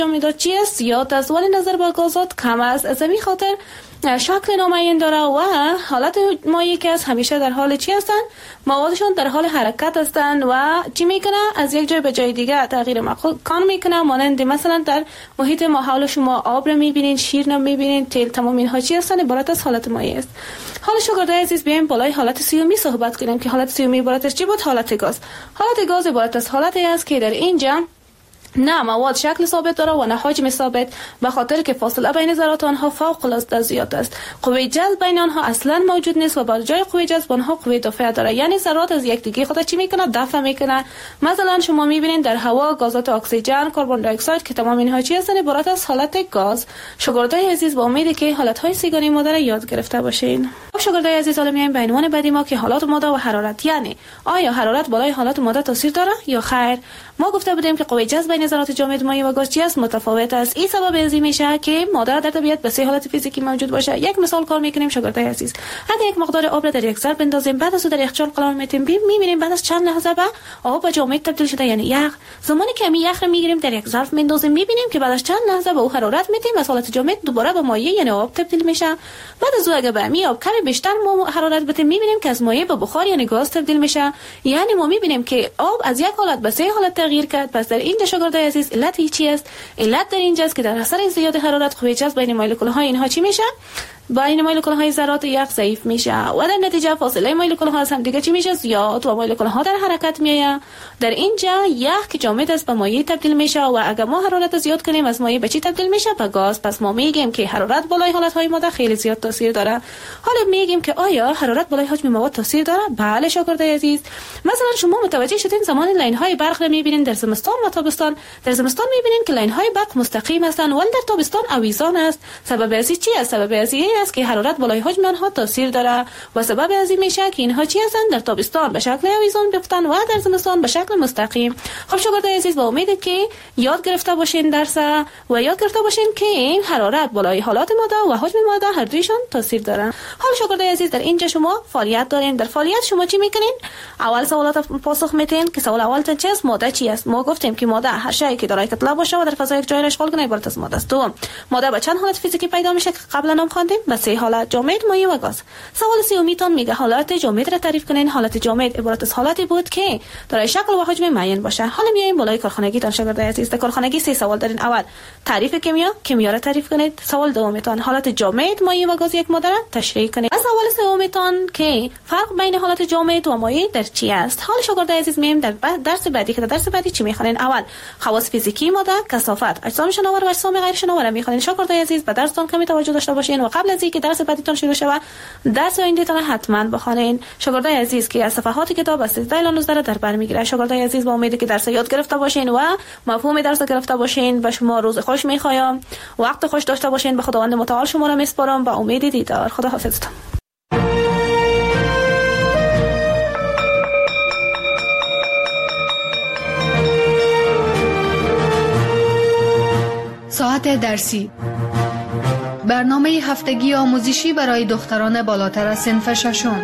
میداد چی است؟ زیاد است، ولی نظر به گازات کم است. از همین خاطر شکل نامعین داره و حالت مایع که از همیشه در حال چی هستن؟ موادشون در حال حرکت هستند و چی میکنه؟ از یک جای به جای دیگه تغییر مکان میکنه. مانند مثلا در محیط ما حول شما آب رو میبینین، شیر رو میبینین، تیل، تمام اینها چی هستن؟ عبارت از حالت مایع است. حالا شاگردای عزیز بیایم بالای حالت سیومی صحبت کنیم که حالت سیومی عبارت از چی بود؟ حالت گاز. حالت گاز عبارت از حالتی است که در اینجا نه مواد شکل ثابت داره و نه حجم ثابت، به خاطر که فاصله بین ذرات آنها فوق العاده زیاد است. قوه جذب بین آنها اصلا موجود نیست و بر جای قوه جذب آنها قوه دافعه داره، یعنی ذرات از یکدیگه خود چی میکنه؟ دفع میکنه. مثلا شما میبینید در هوا گازات اکسیژن، کربن دی اکساید که تمام اینها چی هستن؟ عبارت از حالت گاز. شاگردای عزیز با امیدی که حالت‌های سیگانی ماده را یاد گرفته باشین. شاگردای عزیز حالا میایم به عنوان بعدی ما که حالات ماده و حرارت، یعنی آیا حرارت بالای حالات ماده تاثیر داره یا خیر؟ ما گفته بودیم که قوه جذب بین ذرات جامد، مایع و گاز چی است؟ متفاوت است. این سبب ازی میشه که ماده در طبیعت به سه حالت فیزیکی موجود باشه. یک مثال کار میکنیم شاگردای عزیز. اگه یک مقدار آب را در یک ظرف بندازیم، بعد از اون در یخچال قرار میدیم، میبینیم بعد از چند لحظه به آب و جامد تبدیل شده، یعنی یخ. زمانی که می یخ را میگیریم در یک ظرف میندازیم، میبینیم که بعد از چند لحظه به او حرارت میدیم، از حالت جامد دوباره به مایع یعنی آب تبدیل میشه. بعد از اون اگه به می آب کمی بیشتر حرارت بدیم، میبینیم که از مایع به بخار یعنی گاز تبدیل میشه. یعنی ما میبینیم که آب از یک حالت به سه حالت تغییر کرد. پس در اینجا شاگردای عزیز علت چی است؟ علت در اینجا است که در اثر زیاد حرارت قوه جذب بین مولکول‌های اینها چی میشه؟ بین مولکول‌های ذرات یخ ضعیف میشه و در نتیجه فاصله مولکول‌ها از هم دیگه چی میشه؟ زیاد و مولکول‌ها در حرکت میآید. در اینجا یخ که جامد است به مایع تبدیل میشه و اگر ما حرارت زیاد کنیم از مایع به چی تبدیل میشه؟ به گاز. پس ما میگیم که حرارت بالای حالت‌های ماده خیلی زیاد تاثیر داره. حالا میگیم که آیا حرارت بالای حجم مواد تاثیر داره؟ بله شاگردای عزیز. مثلا شما متوجه شدین زمان لاین‌های برق رو میبینین در زمستان و تابستان. در زمستان میبینین که لاین‌های برق مستقیم هستند ولی در تابستان آویزان است. سبب ازی چی است؟ سبب ازی این است که حرارت بالای حجم آنها تاثیر داره و سبب از این میشه که اینها چی هستند؟ در تابستان به شکل آویزان بیفتن و در زمستان به شکل مستقیم. خب شاگردای عزیز با امید که یاد گرفته باشین درس و یاد گرفته باشین که حرارت بالای حالات ماده و حجم ماده هر دویشان تاثیر دارن. حالا شاگردای عزیز در اینجا شما فعالیت دارین. در فعالیت شما چی میکنین؟ اول سوالات پاسخ میدین که سوال اول چی است؟ ماده چی است؟ ما گفتیم که ماده هر شیء که دارای کتله باشه و در فضا یک جای را اشغال کنه عبارت از ماده است. دوم، ماده به چند حالت فیزیکی پیدا میشه که قبلا هم خواندیم؟ به سه حالت: جامد، مایع و گاز. سوال سومیتون میگه حالت جامد را تعریف کنین. حالت جامد عبارت از حالتی بود که دارای شکل و حجم معین باشه. حالا میایم بالای کارخانگی تان شاگردای عزیز. در کارخانگی سه سوال دارین. اول تعریف کیمیا را تعریف کنید. سوال دومیتون حالت جامد، مایع و گاز یک ماده را تشریح کنید. از سوال سومیتون که فرق بین حالت جامد و مایع در چی است. حالا شاگردای عزیز میایم در درس بعدی که در درس بعدی چی میخوانین؟ اول خواص فیزیکی ماده، کثافت، اجسام شناور و اجسام غیر شناور میخوانین. شاگردای عزیز به درستان کمی توجه داشته باشین و قبل از اینکه درس بعدیتون شروع شوه درس آیندهتون حتما بخونین. شاگردای عزیز که از صفحات کتاب از 13 الی 19 در بر میگیره. شاگردای عزیز با امید که درس یاد گرفته باشین و مفهوم درس گرفته باشین و شما روز خوش میخوایم، وقت خوش داشته باشین. به خداوند متعال شما را میسپارم با امید دیدار. خدا حافظتون. ساعت درسی، برنامه هفتگی آموزشی برای دختران بالاتر از صنف ششم.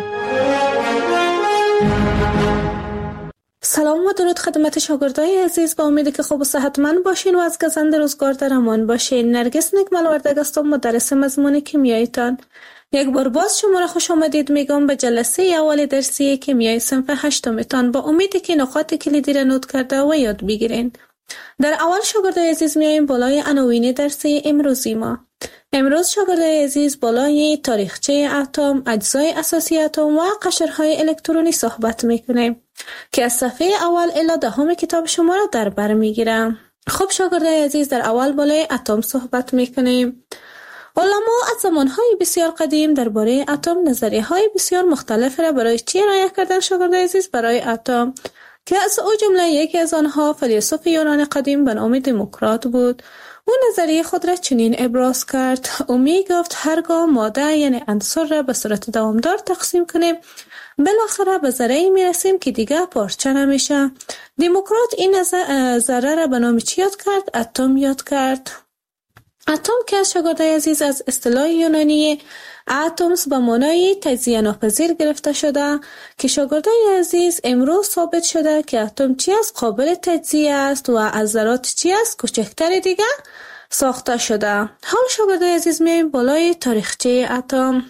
سلام و درود خدمت شاگردای عزیز. با امیدی که خوب و صحتمند باشین و از گزند روزگار در امان باشین. نرگس نکمل وردگ هستم، مدرس مضمون کیمیایتان. یک بار باز شما را خوش آمدید میگم به جلسه اول درسی کیمیای صنف هشتمتان. با امیدی که نکات کلیدی را نوت کرده و یاد بگیرین. در اول شاگردای عزیز میایم بالای عناوین درسی امروزی ما. امروز شاگردای عزیز بالای تاریخچه اتم، اجزای اساسی اتم و قشرهای الکترونی صحبت میکنیم که از صفحه اول الی دهم کتاب شما را در بر میگیرم. خب شاگردای عزیز در اول بالای اتم صحبت میکنیم. علما از زمانهای بسیار قدیم درباره اتم نظریه‌های بسیار مختلف را برای چی ارائه کردن شاگردای عزیز؟ برای اتم، که از او جمله یکی از آنها فیلسوف یونان قدیم به نام دموکرات بود. او نظریه خود را چنین ابراز کرد: او می گفت هرگاه ماده یعنی عنصر را به صورت دوامدار تقسیم کنیم بالاخره به ذره‌ای می رسیم که دیگه پارچه نمیشه. دموکرات این ذره را به نام چی یاد کرد؟ اتم یاد کرد. اتم که از شاگردای عزیز از اصطلاح یونانی اتمز به معنای تجزیه ناپذیر گرفته شده که شاگردای عزیز امروز ثابت شده که اتم چی از قابل تجزیه است و از ذرات چی از کوچکتر دیگه ساخته شده. حال شاگردای عزیز میایم بالای تاریخچه اتم.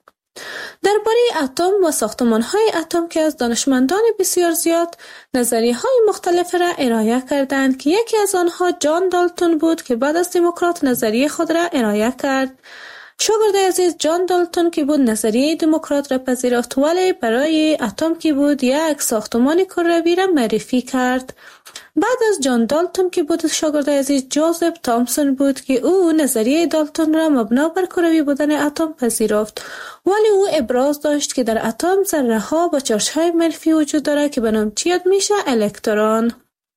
درباره اتم و ساختمان‌های اتم که از دانشمندان بسیار زیاد نظریه‌های مختلف را ارائه کردند که یکی از آنها جان دالتون بود که بعد از دموکرات نظریه خود را ارائه کرد. شاگرد عزیز جان دالتون که بود نظریه دموکرات را پذیرفت ولی برای اتم که بود یک ساختمان کروی را معرفی کرد. بعد از جان دالتون که بود شاگرد عزیز جوزف تامسون بود که او نظریه دالتون را مبنا بر کروی بودن اتم پذیرفت ولی او ابراز داشت که در اتم ذره ها با چارج های منفی وجود دارد که به نام چی یاد میشه؟ الکترون.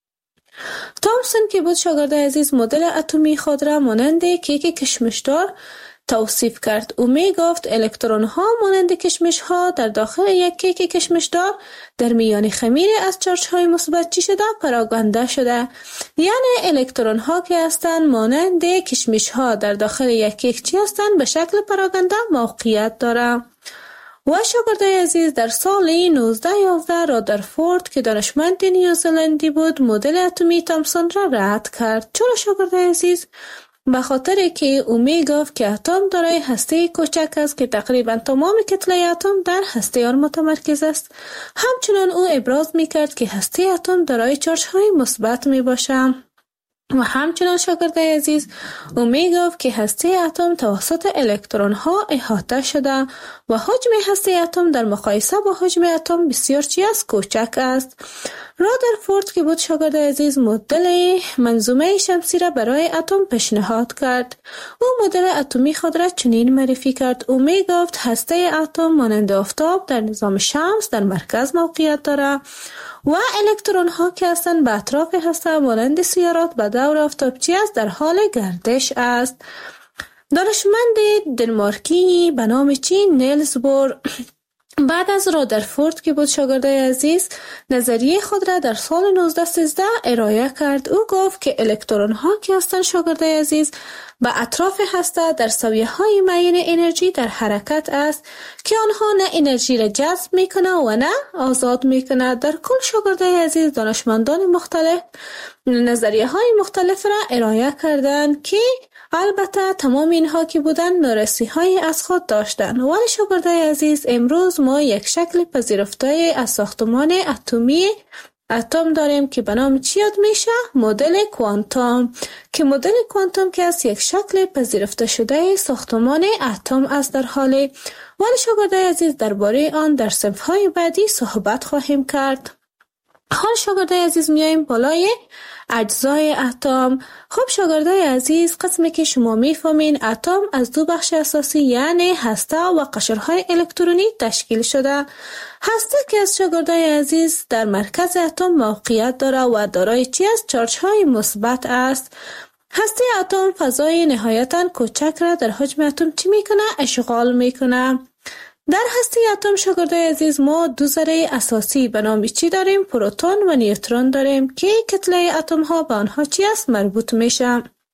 تامسون که بود شاگرد عزیز مدل اتمی خود را مانند کیک کشمشدار توصیف کرد. او می گفت الکترون ها مانند کشمش ها در داخل یک کیک کشمشدار در میان خمیر از چارج های مثبت چی شده؟ پراگنده شده. یعنی الکترون ها که هستند مانند کشمش ها در داخل یک کیک چی هستند؟ به شکل پراگنده موقعیت داره. و شاگردای عزیز در سال 1911 رادرفورد که دانشمند نیوزلندی بود مدل اتمی تامسون را رد کرد. چرا شاگردای عزیز؟ به خاطر که او می گفت که اتم دارای هسته کوچک است که تقریبا تمام کتله اتم در هسته آن متمرکز است. همچنان او ابراز می کرد که هسته اتم دارای چارج های مثبت می باشد. و همچنان شاگردای عزیز او می گفت که هسته اتم توسط الکترون ها احاطه شده و حجم هسته اتم در مقایسه با حجم اتم بسیار چی است؟ کوچک است. رادرفورد که بود شاگرد عزیز مدل منظومه شمسی را برای اتم پیشنهاد کرد. او مدل اتمی خود را چنین معرفی کرد. او می گفت هسته اتم مانند آفتاب در نظام شمس در مرکز موقعیت دارد و الکترون ها که هستند به اطراف هسته مانند سیارات به دور آفتابچی است در حال گردش است. دانشمند دنمارکی به نام نیلز بور بعد از رادرفورد که بود شاگردای عزیز نظریه خود را در سال 1913 ارائه کرد. او گفت که الکترون ها که هستند شاگردای عزیز به اطراف هسته در سویه های معین انرژی در حرکت است که آنها نه انرژی را جذب میکنه و نه آزاد میکنه. در کل شاگردای عزیز دانشمندان مختلف نظریه های مختلف را ارائه کردند که البته تمام اینها که بودن نارسی های از خود داشتند ولی شاگردای عزیز امروز ما یک شکل پذیرفته از ساختمان اتمی اتم داریم که به نام چی یاد میشه؟ مدل کوانتوم که مدل کوانتوم که از یک شکل پذیرفته شده ساختمان اتم است در حالی ولی شاگردای عزیز درباره آن در صنف های بعدی صحبت خواهیم کرد. حال شاگردای عزیز میایم بالای اجزای اتم. خب شاگردای عزیز قسمی که شما میفهمین اتم از دو بخش اساسی یعنی هسته و قشرهای الکترونی تشکیل شده. هسته که از شاگردای عزیز در مرکز اتم موقعیت داره و دارای چی است؟ چارج های مثبت است. هسته اتم فضای نهایتاً کوچک را در حجم اتم چی میکنه؟ اشغال میکنه. در هسته اتم شاگردای عزیز ما دو ذره اساسی به نام چی داریم؟ پروتون و نیوترون داریم که کتله اتم ها به آنها چی است؟ مربوط میشه.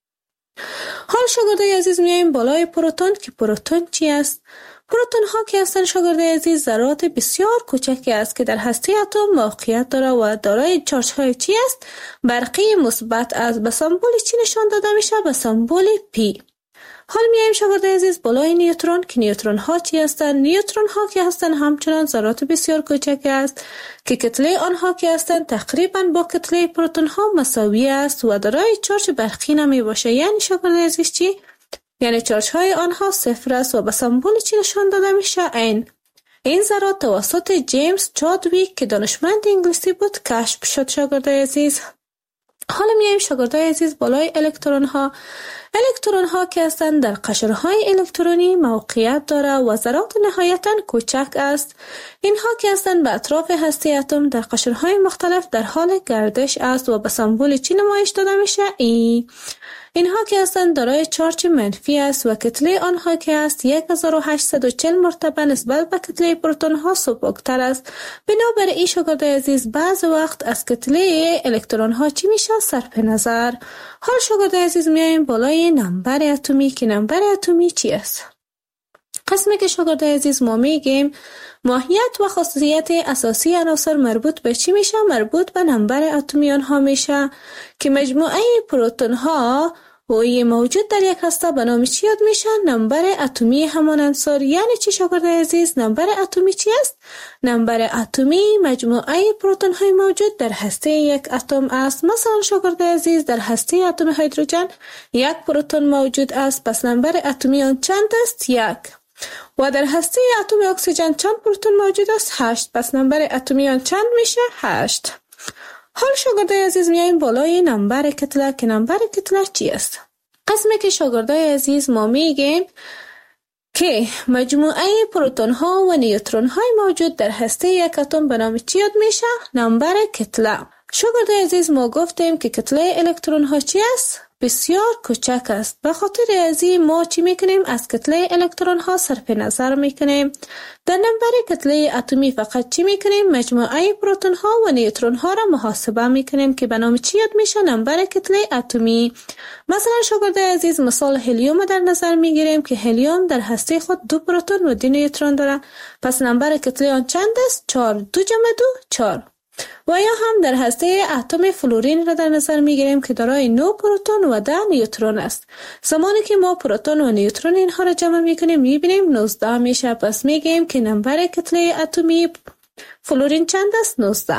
حال شاگردای عزیز میایم بالای پروتون که پروتون چی است؟ پروتون ها که هستند شاگردای عزیز ذرات بسیار کوچکی است که در هسته اتم موقعیت داره و دارای چارج های چی است؟ برقی مثبت است. به سمبل چی نشان داده میشه؟ به سمبل پی. حال میایم شاگردای عزیز بالای نیوترون که نیوترون ها چی هستند؟ نیوترون ها که هستند همچنان ذرات بسیار کوچک است که کتله آنها که هستند تقریبا با کتله پروتون ها مساوی است و دارای چارج برقی نمی باشه. یعنی شاگردای عزیز چی؟ یعنی چارج های آنها صفر است و به سمبل چی نشان داده میشه؟ این ذرات توسط جیمز چادویک که دانشمند انگلیسی بود کشف شد شاگردای عزیز. حالا میایم شاگردای عزیز بالای الکترون ها. الکترون ها که هستند در قشرهای الکترونی موقعیت داره و ذرات نهایتاً کوچک است. اینها که هستند به اطراف هسته اتم در قشرهای مختلف در حال گردش است و به سمبل چی نمایش داده میشه؟ اینها که هستند دارای چارج منفی است و کتله آنها که است 1840 مرتبه نسبت به کتله پروتون ها سبکتر است. بنابراین شاگردای عزیز بعض وقت از کتله الکترون ها چی میشه صرف نظر. حال شاگردای عزیز میایم بالای نمبر اتمی که نمبر اتمی چی است؟ قسمی که شاگردای عزیز ما میگیم ماهیت و خاصیت اساسی عناصر مربوط به چی میشه؟ مربوط به نمبر اتمی آنها میشه که مجموعه پروتون ها و موجود در یک هسته به نام چی یاد میشه؟ نمبر اتمی همان عنصر. یعنی چی شاگردای عزیز؟ نمبر اتمی چی است؟ نمبر اتمی مجموعه پروتون های موجود در هسته یک اتم است. مثلا شاگردای عزیز در هسته اتم هیدروژن یک پروتون موجود است، پس نمبر اتمی آن چند است؟ 1. و در هسته اتم اکسیژن چند پروتون موجود است؟ 8. پس نمبر اتمی آن چند میشه؟ 8. حال شاگردای عزیز میایم بالای نمبر کتله که نمبر کتله چی است؟ قسمی که شاگردای عزیز ما میگیم که مجموعه پروتون ها و نیوترون های موجود در هسته یک اتم به نام چی یاد میشه؟ نمبر کتله. شاگردای عزیز ما گفتیم که کتله الکترون ها چی است؟ بسیار کوچک است. به خاطر ازی ما چی میکنیم؟ از کتله الکترون ها صرف نظر میکنیم. در نمبر کتله اتمی فقط چی میکنیم؟ مجموعه پروتون ها و نیوترون ها را محاسبه میکنیم که به نام چی یاد میشه؟ نمبر کتله اتمی. مثلا شاگردای عزیز مثال هلیوم در نظر میگیریم که هلیوم در هسته خود 2 پروتون و 2 نیوترون داره. پس نمبر کتله آن چند است؟ 4. 2 جمع 2 4. و یا هم در هسته اتم فلورین را در نظر میگیریم که دارای 9 پروتون و 10 نیوترون است. زمانی که ما پروتون و نیوترون اینها را جمع میکنیم میبینیم 19 میشه. پس میگیم که نمبر کتله اتمی فلورین چند است؟ 19.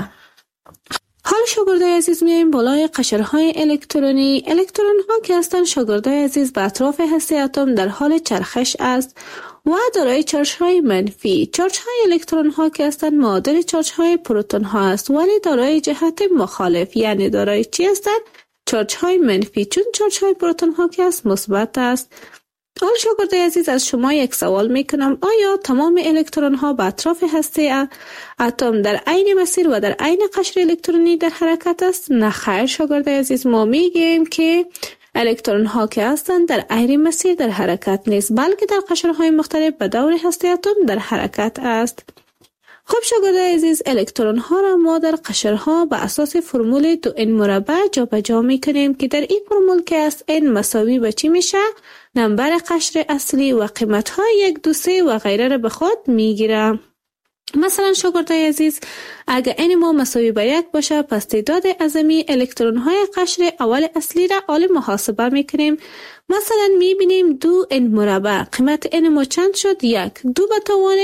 حال شاگردای عزیز میایم بالای قشرهای الکترونی. الکترون ها که هستند شاگردای عزیز به اطراف هسته اتم در حال چرخش است و دارای چارج های منفی. چارج های الکترون ها که هستند معادل چارج های پروتون ها است ولی دارای جهت مخالف، یعنی دارای چی هستند؟ چارج های منفی، چون چارج های پروتون ها که است مثبت است. حال شاگردای عزیز از شما یک سوال میکنم، آیا تمام الکترون ها به اطراف هسته اتم در عین مسیر و در عین قشر الکترونی در حرکت است؟ نه خیر شاگردای عزیز، ما میگیم که الکترون ها که هستند در عین مسیر در حرکت نیست، بلکه در قشرهای مختلف به دور هسته اتم در حرکت است. خب شاگردای عزیز، الکترون ها را ما در قشرها به اساس فرمول 2n مربع جابجا میکنیم که در این فرمول که است n مساوی به چی میشه؟ نمبر قشر اصلی و قیمت های 1 2 3 و غیره را به خود میگیره. مثلا شاگردای عزیز، اگر n ما مساوی به 1 باشه، پس تعداد اعظمی الکترون های قشر اول اصلی را اول محاسبه میکنیم. مثلا میبینیم 2n مربع قیمت n ما چند شد؟ 1. 2 به توان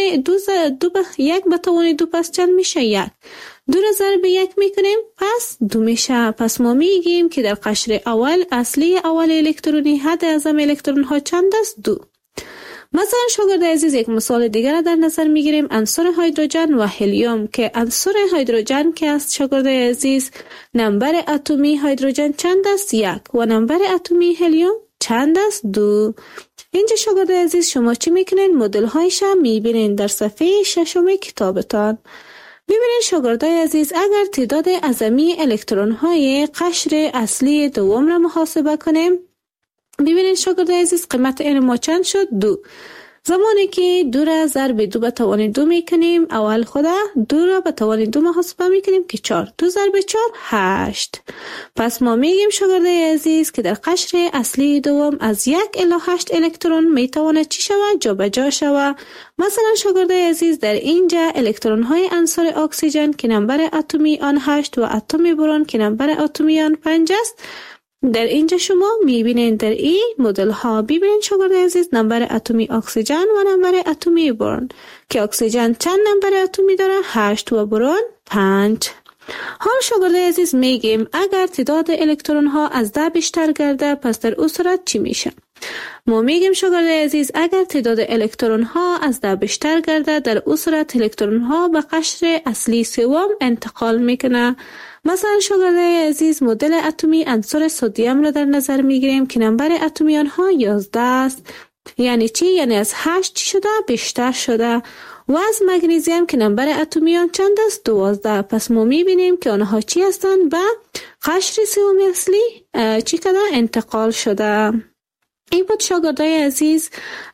1 به توان 2 پس چند میشه؟ 1. 2 را ضرب 1 میکنیم پس 2 میشه. پس ما میگیم که در قشر اول اصلی اول الکترونی حد اعظم الکترون ها چند است؟ 2. مثلا شاگردای عزیز یک مثال دیگر در نظر میگیریم، عنصر هیدروژن و هلیوم که عنصر هیدروژن که است شاگردای عزیز نمبر اتمی هیدروژن چند است؟ 1 و نمبر اتمی هلیوم چند است؟ 2. اینجا شاگردای عزیز شما چی میکنین؟ مدل هایش میبینین در صفحه 6 کتابتان. ببینید شاگردای عزیز، اگر تعداد اعظمی الکترون های قشر اصلی دوم را محاسبه کنیم، ببینید شاگردای عزیز قیمت n ما چند شد؟ 2. زمانی که 2 را ضرب 2 به توان 2 میکنیم، اول خدا 2 را به توان 2 محاسبه میکنیم که 4. 2 ضرب 4 8. پس ما میگیم شاگردای عزیز که در قشر اصلی دوم از 1 الی 8 الکترون میتواند چی شود؟ جابجا شود. مثلا شاگردای عزیز در اینجا الکترون های عنصر اکسیژن که نمبر اتمی آن 8 و اتم برون که نمبر اتمی آن 5 است، در اینجا شما میبینید در این مدل ها ببینید شاگردای عزیز نمبر اتمی اکسیژن و نمبر اتمی برون که اکسیژن چند نمبر اتمی داره؟ 8 و برون 5. حال شاگردای عزیز میگیم اگر تعداد الکترون ها از 10 بیشتر گرده، پس در اون صورت چی میشه؟ ما میگیم شاگردای عزیز اگر تعداد الکترون ها از 10 بیشتر گرده، در اون صورت الکترون ها به قشر اصلی سوم انتقال میکنه. مثلا شاگردای عزیز مدل اتمی عنصر سدیم را در نظر میگیریم که نمبر اتمی آنها 11 است. یعنی چی؟ یعنی از 8 چی شده؟ بیشتر شده. و از مگنیزیم که نمبر اتمی آن چند است؟ 12. پس ما میبینیم که آنها چی هستند؟ به قشر سوم اصلی چی کده؟ انتقال شده. این بود شاگردای عزیز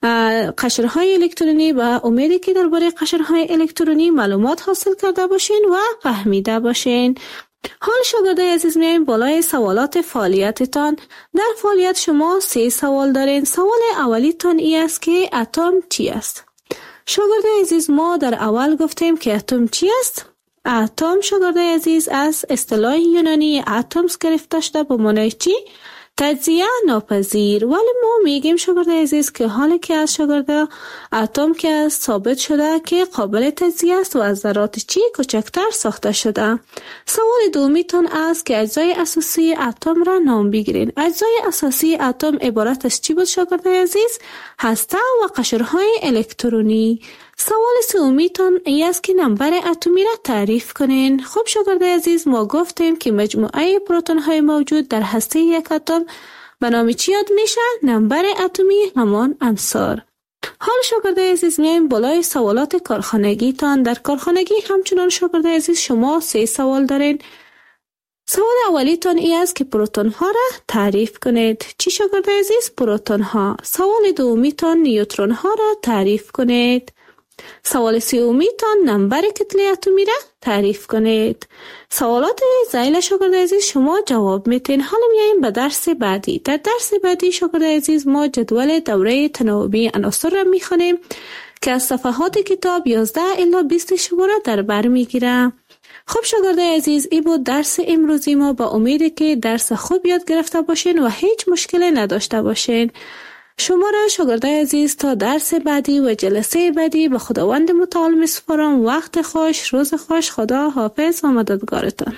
قشرهای الکترونی و امیدی که درباره قشرهای الکترونی معلومات حاصل کرده باشین و فهمیده باشین. حال شاگردای عزیز میایم بالای سوالات فعالیتتان. در فعالیت شما 3 سوال دارین. سوال اولیتان ای است که اتم چی است؟ شاگردای عزیز ما در اول گفتیم که اتم چی است؟ اتم شاگردای عزیز از اصطلاح یونانی اتمز گرفته شده به معنی چی؟ تجزیه ناپذیر. ولی ما میگیم شاگردای عزیز که حالی که از شاگردا اتم که از ثابت شده که قابل تجزیه است و از ذرات چی کوچکتر ساخته شده. سوال دومیتون است که اجزای اساسی اتم را نام بگیرین. اجزای اساسی اتم عبارت از چی بود شاگردای عزیز؟ هسته و قشرهای الکترونی. سوال سومیتون ای است که نمبر اتمی را تعریف کنین. خب شاگردای عزیز ما گفتیم که مجموعه پروتون های موجود در هسته یک اتم به نام چی یاد میشه؟ نمبر اتمی همان عنصر. حال شاگردای عزیز میایم بالای سوالات کارخانگی تان. در کارخانگی همچنان شاگردای عزیز شما 3 سوال دارین. سوال اولیتان ای است که پروتون ها را تعریف کنید. چی شاگردای عزیز؟ پروتون ها. سوال دومیتان نیوترون ها را تعریف کنید. سوال سومیتان نمبر کتله اتمی را تعریف کنید. سوالات زایل شاگردای عزیز شما جواب میتین. حالا میایم به درس بعدی. در درس بعدی شاگردای عزیز ما جدول دوره تناوبی عناصر را میخوانیم که از صفحات کتاب 11 الی 20 شما را در بر میگیره. خب شاگردای عزیز این بود درس امروزی ما. با امیدی که درس خوب یاد گرفته باشین و هیچ مشکلی نداشته باشین. شما را شاگردای عزیز تا درس بعدی و جلسه بعدی به خداوند متعال میسپارم. وقت خوش، روز خوش. خدا حافظ و مددگارتان.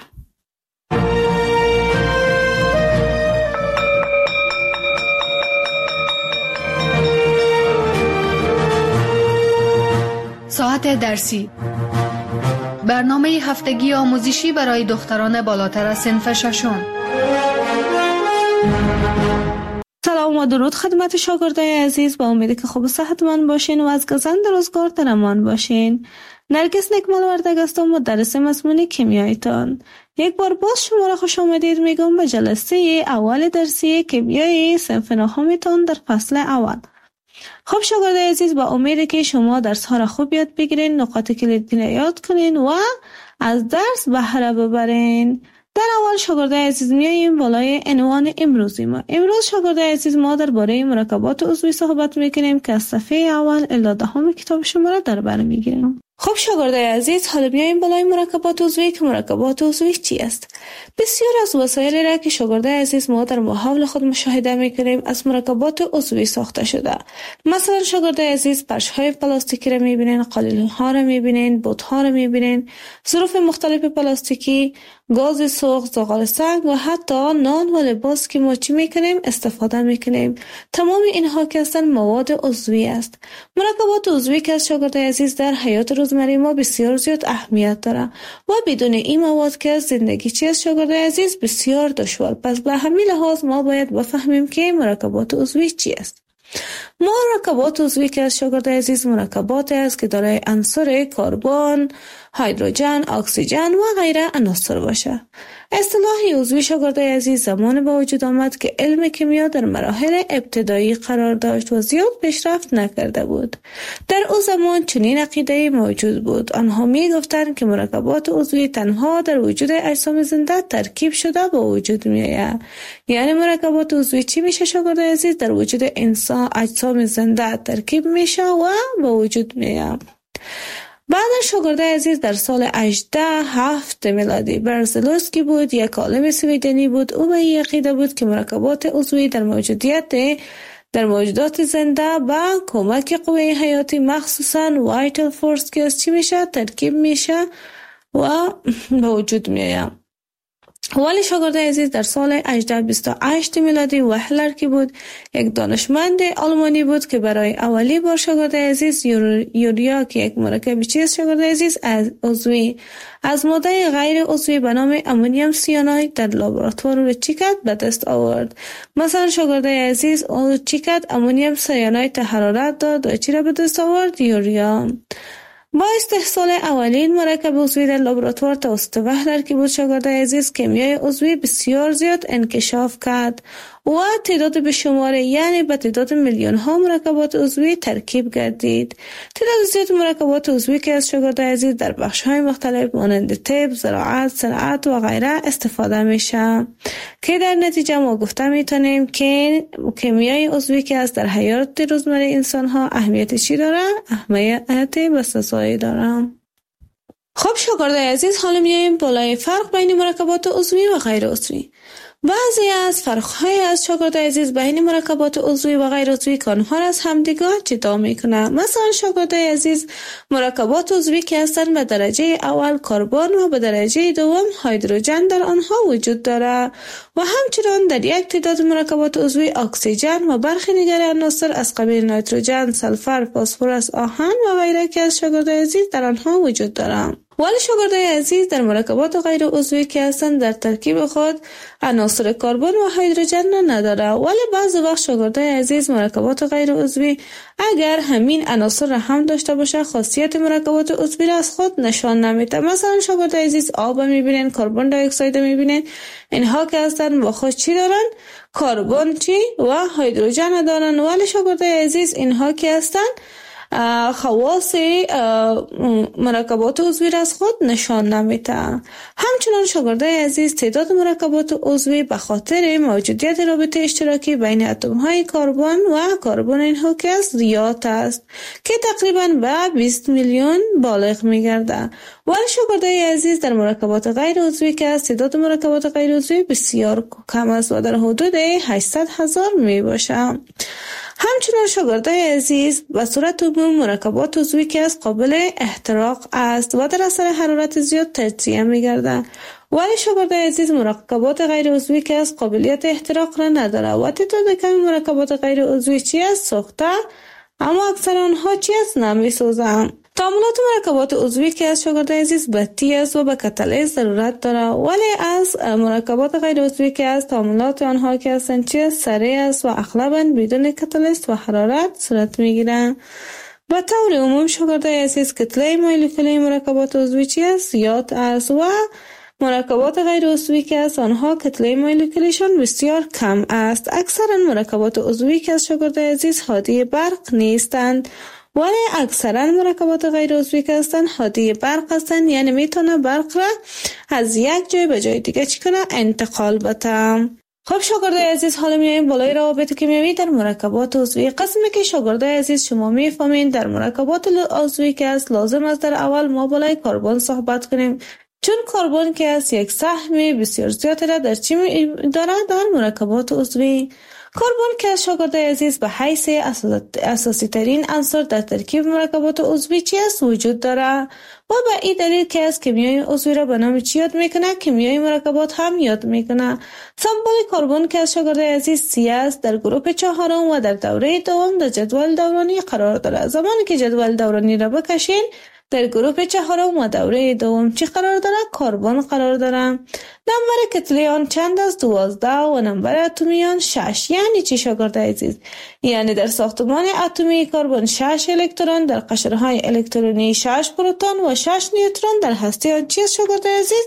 ساعت درسی، برنامه هفتگی آموزشی برای دختران بالاتر از صنف ششم. سلام و درود خدمت شاگردای عزیز. با امیدی که خوب و صحتمند باشین و از گزند روزگار در امان باشین. نرگس نکمال وردگ هستم، مدرس مضمون کیمیایتان. یک بار باز شما را خوش آمدید میگم به جلسه اول درسی کیمیای صنف نهمتان در فصل اول. خب شاگردای عزیز با امیدی که شما درس ها را خوب یاد بگیرین، نقاط کلیدی را یاد کنین و از درس بهره ببرین. در اول شاگردای عزیز میاییم بالای عنوان امروزی ما. امروز شاگردای عزیز ما درباره مرکبات عضوی صحبت میکنیم که از صفحه اول الی 10 کتاب شما را در بر میگیریم. خب شاگردای عزیز حالا میاییم بالای مرکبات عضوی که مرکبات عضوی چی است؟ بسیار از وسایلی را که شاگردای عزیز ما در محاول خود مشاهده میکنیم از مرکبات عضوی ساخته شده. مثلا شاگردای عزیز فرش‌های پلاستیکی را میبینین، قالین‌ها را میبینین، بوت‌ها را میبینین، ظروف مختلف پلاستیکی، گاز سوخت، زغال سنگ و حتی نان و لباس که ما چی میکنیم استفاده میکنیم. تمام اینها که هستن مواد عضوی است. مرکبات عضوی که از شاگردای عزیز در حیات روزمره ما بسیار زیاد اهمیت داره و بدون این مواد که زندگی چی از شاگردای عزیز بسیار دشوار. پس به همین لحاظ ما باید بفهمیم که مرکبات عضوی چی است. مرکبات عضوی که از شاگردای عزیز مرکبات است که دارای عناصر کربن، هیدروژن، اکسیژن و غیره عناصر باشه. اصطلاح عضوی شاگردای عزیز زمان به وجود آمد که علم کیمیا در مراحل ابتدایی قرار داشت و زیاد پیشرفت نکرده بود. در او زمان چنین عقیده موجود بود. آنها می گفتند که مرکبات عضوی تنها در وجود اجسام زنده ترکیب شده به وجود می آید. یعنی مرکبات عضوی چی میشه شاگردای عزیز؟ در وجود انسان اجسام زنده ترکیب میشه و به وجود می آید. بعد شاگردای عزیز در سال 1807 میلادی برزلوسکی بود، یک عالم سویدنی بود. او به این عقیده بود که مرکبات عضوی در موجودات زنده با کمک قوه حیاتی مخصوصاً وایتال فورس که از چی میشه ترکیب میشه و به وجود میاد. ولی شاگرد عزیز در سال 1828 میلادی وهلر که بود یک دانشمند آلمانی بود که برای اولی بار شاگرد عزیز یوریا که یک مرکب چیست شاگرد عزیز عضوی از ماده غیر عضوی به نام امونیم سیاناید در لابراتوار رو چی کرد به دست آورد. مثلا شاگرد عزیز چی کرد امونیم سیاناید حرارت داد و چی را به دست آورد؟ یوریا. با استحصال اولین مرکب عضوی در لابراتوار توسط وهلر که بود شاگرد عزیز کیمیای عضوی بسیار زیاد انکشاف کرد و تعداد به شماره یعنی به تعداد میلیون ها مرکبات عضوی ترکیب گردید. تعداد زیاد مرکبات عضوی که از شاگرد عزیز در بخش های مختلف مانند طب، زراعت، صنعت و غیره استفاده میشه که در نتیجه ما گفته میتونیم که کیمیای عضوی که از در حیات روزمره انسان ها اهمیت چی داره؟ اهمیت بسزایی داره. خب شاگرد عزیز حالا میایم بالای فرق بین مرکبات عضوی و غیر عضوی. بعضی از فرق‌های از شاگرد عزیز بین مرکبات عضوی و غیر عضوی که آنها را از همدیگر جدا میکنه. مثلا شاگرد عزیز مرکبات عضوی که هستند به درجه اول کربن و به درجه دوم هیدروژن در آنها وجود داره و همچنین در یک تعداد مرکبات عضوی اکسیژن و برخی دیگر عناصر از قبیل نیتروژن، سلفر، فسفرس، آهن و غیره که از شاگرد عزیز در آنها وجود داره. ولی شاگرد عزیز در مرکبات غیر عضوی که هستند در ترکیب خود عناصر کربن و هیدروژن نداره. ولی بعضی وقت شاگرد عزیز مرکبات غیر عضوی اگر همین عناصر را هم داشته باشه خاصیت مرکبات عضوی را از خود نشان نمیده. مثلا شاگرد عزیز آب میبینن، کربن دی اکساید میبینن، اینها که هستند با خود چی دارن؟ کربن چی و هیدروژن دارن. ولی شاگرد عزیز اینها که هستند خواص مرکبات عضوی را از خود نشان نمیده. همچنان شاگرد عزیز تعداد مرکبات عضوی به خاطر موجودیت رابطه اشتراکی بین اتم های کربن و کربن اینها که زیاد است که تقریبا به 20 میلیون بالغ میگرده. ولی شاگرد عزیز در مرکبات غیر عضوی که تعداد مرکبات غیر عضوی بسیار کم است و در حدود 800,000 می باشه. همچنین شاگرد عزیز به صورت عموم مرکبات عضوی که قابل احتراق است و در اثر حرارت زیاد تجزیه می‌گردد. ولی شاگرد عزیز مرکبات غیر عضوی که قابلیت احتراق را نداره و تعداد کمی مرکبات غیر عضوی چی است؟ سوخته، اما اکثر آنها چی است؟ نمی‌سوزند. تعاملات مرکبات عضوی که از شاگرد عزیز بطی است و به کاتالیز ضرورت داره. ولی از مرکبات غیر عضوی که از تعاملات آنها که هستند چی است؟ سریع است و اغلباً بدون کاتالیست و حرارت صورت میگیرند. به طور عموم شاگرد عزیز کتله مولکولی مرکبات عضوی چی است؟ زیاد است و مرکبات غیر عضوی که از آنها کتله مولکولیشان بسیار کم است. اکثرا مرکبات عضوی که از شاگرد عزیز هادی برق نیستند. ولی اکثرا مرکبات غیر عضوی که هستند هادی برق هستند، یعنی میتونه برق را از یک جای به جای دیگه چی کنه؟ انتقال بده. خب شاگرد عزیز حالا میایم بالای روابط کیمیایی در مرکبات عضوی. قسمی که شاگرد عزیز شما میفهمین در مرکبات عضوی که است لازم است در اول ما بالای کربن صحبت کنیم، چون کربن که است یک سهم بسیار زیاد را در چی داره؟ در مرکبات عضوی. کربن که از شاگرد عزیز به حیث اساسی ترین عنصر در ترکیب مرکبات عضوی چی است؟ وجود داره و به این دلیل که از کیمیای عضوی را به نام چی یاد میکنه؟ کیمیای مرکبات هم یاد میکنه. سمبل کربن که از شاگرد عزیز سی است در گروه چهارم و در دوره دوم در جدول دورانی قرار داره. زمانی که جدول دورانی را بکشین در گروه چهارم و دوره دوم چی قرار داره؟ کربن قرار داره. نمبر کتله آن چند است؟ 12 و نمبر اتمی آن 6. یعنی چی شاگرد عزیز؟ یعنی در ساختمان اتمی کربن 6 الکترون، در قشرهای الکترونی 6 پروتون و 6 نیوترون در هسته آن چی است شاگرد عزیز؟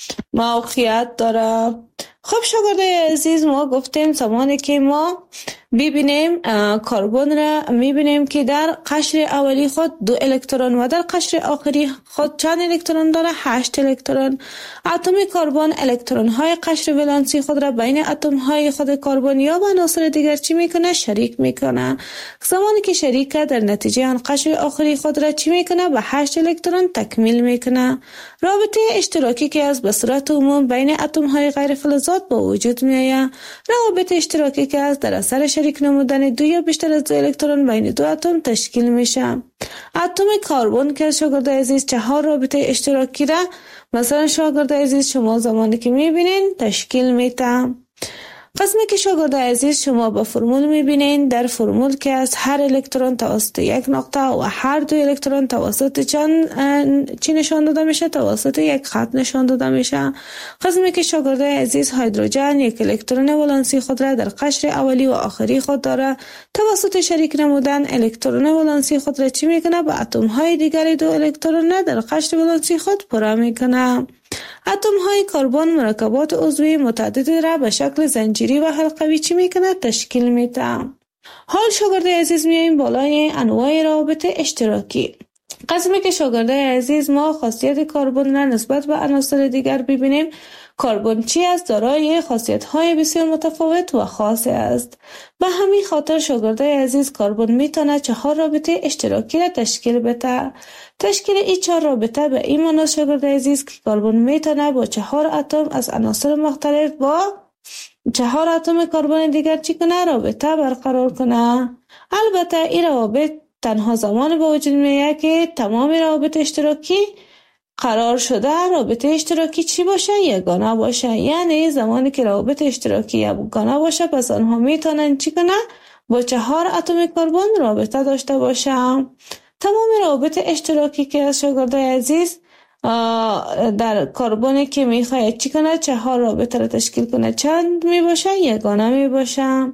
موقعیت داره. خب شاگرد عزیز ما گفتیم زمانی که ما ببینیم کربن را میبینیم که در قشر اولی خود 2 الکترون و در قشر آخری خود چند الکترون داره؟ 8 الکترون. اتم کربن الکترون های قشر ولانسی خود را بین اتم های خود کربن یا با عناصر دیگر چی میکنه؟ شریک میکنه. زمانی که شریک در نتیجه آن قشر آخری خود را چی میکنه؟ به 8 الکترون تکمیل میکنه. رابطه اشتراکی که از به صورت عموم بین اتم های غیر فلزات با وجود میآید. روابط اشتراکی که از در اثر شریک نمودن دو یا بیشتر از دو الکترون بین دو اتم تشکیل میشه. اتم کربن که شاگرد عزیز 4 رابطه اشتراکی را مثلا شاگرد عزیز شما زمانی که میبینین تشکیل میده. قسمی که شاگرد عزیز شما با فرمول میبینین، در فرمول که از هر الکترون توسط یک نقطه و هر دو الکترون توسط چی نشان داده میشه؟ توسط یک خط نشان داده میشه. قسمی که شاگرد عزیز هیدروژن یک الکترون ولانسی خود را در قشر اولی و آخری خود داره، توسط شریک نمودن الکترون ولانسی خود را چی میکنه؟ با اتم های دیگری دو الکترون در قشر ولانسی خود پر میکنه. اتم های کربن مرکبات عضوی متعدد را به شکل زنجیری و حلقوی چی میکنه؟ تشکیل میده. حال شاگرد عزیز میاییم بالای انواع روابط اشتراکی. قسمی که شاگرد عزیز ما خاصیت کربن را نسبت به عناصر دیگر ببینیم، کربن چی است؟ دارای خاصیت های بسیار متفاوت و خاص است. به همین خاطر شاگرد عزیز کربن میتونه 4 رابطه اشتراکی را تشکیل بده. تشکیل این 4 رابطه به این معنی شاگرد عزیز که کربن میتونه با 4 اتم از عناصر مختلف با 4 اتم کربن دیگر چی کنه؟ رابطه برقرار کنه. البته این روابط تنها زمان با وجود میاد که تمام روابط اشتراکی قرار شده رابطه اشتراکی چی باشه؟ یگانه باشه. یعنی زمانی که روابط اشتراکی یگانه باشه پس آنها میتونن چی کنه؟ با 4 اتم کربن رابطه داشته باشه. تمام روابط اشتراکی که از شاگرد عزیز در کربنی که میخواد چی کنه؟ 4 رابطه را تشکیل کنه چند می باشه؟ یگانه می باشه.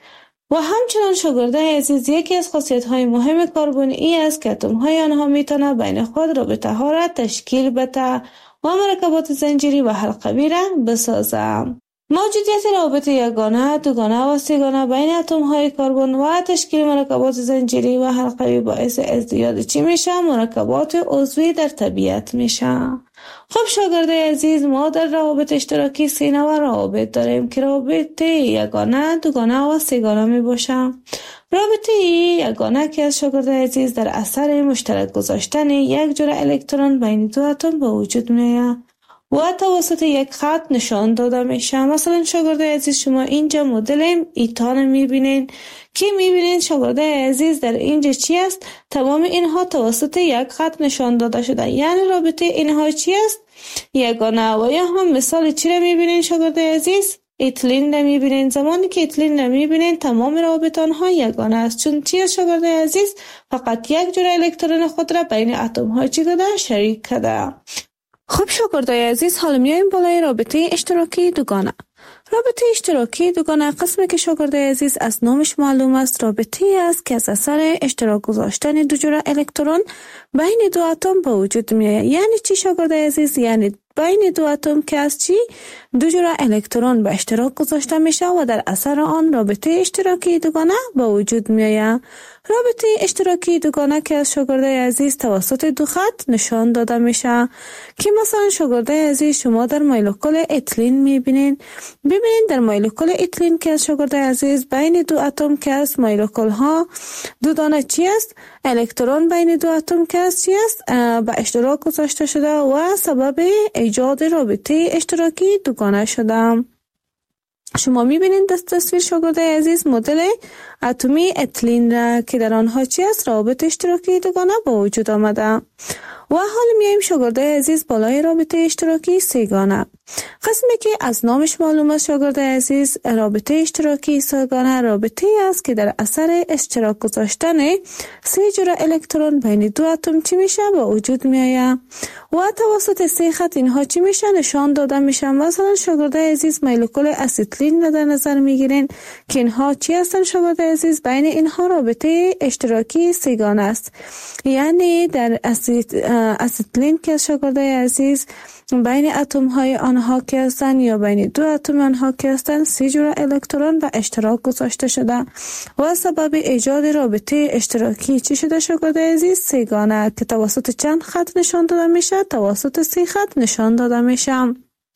و همچنان شاگرد عزیز یکی از خاصیت های مهم کربن ای است که اتم های آنها میتونه بین خود رابطه ها را تشکیل بده و مرکبات زنجیری و حلقوی را بسازه. موجودیت روابط یگانه، دوگانه و سه‌گانه بین اتم های کربن و تشکیل مرکبات زنجیری و حلقوی باعث ازدیاد چی میشه؟ مرکبات عضوی در طبیعت میشه. خب شاگرد عزیز ما در روابط اشتراکی 3 نوع روابط داریم که رابطه یگانه، دوگانه و سه‌گانه می باشه. رابطه یگانه که از شاگرد عزیز در اثر مشترک گذاشتن یک جرعه الکترون بین دو اتم به وجود میاد و توسط یک خط نشان داده میشه. مثلا شاگرد عزیز شما اینجا مدل ایتان میبینین که میبینین شاگرد عزیز در اینجا چی است؟ تمام اینها توسط یک خط نشان داده شده، یعنی رابطه اینها چی است؟ یگانه. و یا هم مثال چی را میبینین شاگرد عزیز؟ اتلین را میبینین. زمانی که اتلین را میبینین تمام روابط آنها یگانه است، چون چی است شاگرد عزیز؟ فقط یک جرعه الکترون خود را بین اتم ها چی داده؟ شریک کرده. خب شاگردای عزیز حالا میایم بالای رابطه اشتراکی دوگانه. رابطه اشتراکی دوگانه قسمی که شاگردای عزیز از نامش معلوم است رابطه است که از اثر اشتراک گذاشتن دو جرعه الکترون بین دو اتم به وجود میآید. یعنی چی شاگردای عزیز؟ یعنی بین دو اتم که از چی؟ دو جرعه الکترون به اشتراک گذاشته میشه و در اثر آن رابطه اشتراکی دوگانه به وجود میآید. رابطه اشتراکی دوگانه که از شاگردای عزیز توسط دو خط نشان داده میشه که مثلا شاگردای عزیز شما در مولکول اتلین میبینین. ببینید در مولکول اتلین که از شاگردای عزیز بین دو اتم که از مولکول ها دو دانه چی است؟ الکترون بین دو اتم که از چی است؟ به اشتراک گذاشته شده و سبب ایجاد رابطه اشتراکی دوگانه شده. شما میبینید در تصویر شاگرد عزیز مدل اتمی اتلین را که در آنها چی است؟ روابط اشتراکی دوگانه با وجود آمده. و حال میایم شاگرد عزیز بالای رابطه اشتراکی سه‌گانه. قسمی که از نامش معلوم است شاگرد عزیز رابطه اشتراکی سه‌گانه رابطه است که در اثر اشتراک گذاشتن 3 جرعه الکترون بین دو اتم چی میشه؟ با وجود میآید و توسط 3 خط اینها چی میشه؟ نشان داده میشه. مثلا شاگرد عزیز مولکول استیلین را در نظر میگیرین که اینها چی هستن شاگرد عزیز؟ بین اینها رابطه اشتراکی سه‌گانه است. یعنی در استیلین که شاگرد عزیز بین اتم های آنها که هستند یا بین دو اتم آنها که هستند 3 جرعه الکترون به اشتراک گذاشته شده و سبب ایجاد رابطه اشتراکی چی شده شاگرد عزیز؟ سه‌گانه که توسط چند خط نشان داده میشه؟ توسط 3 خط نشان داده میشه.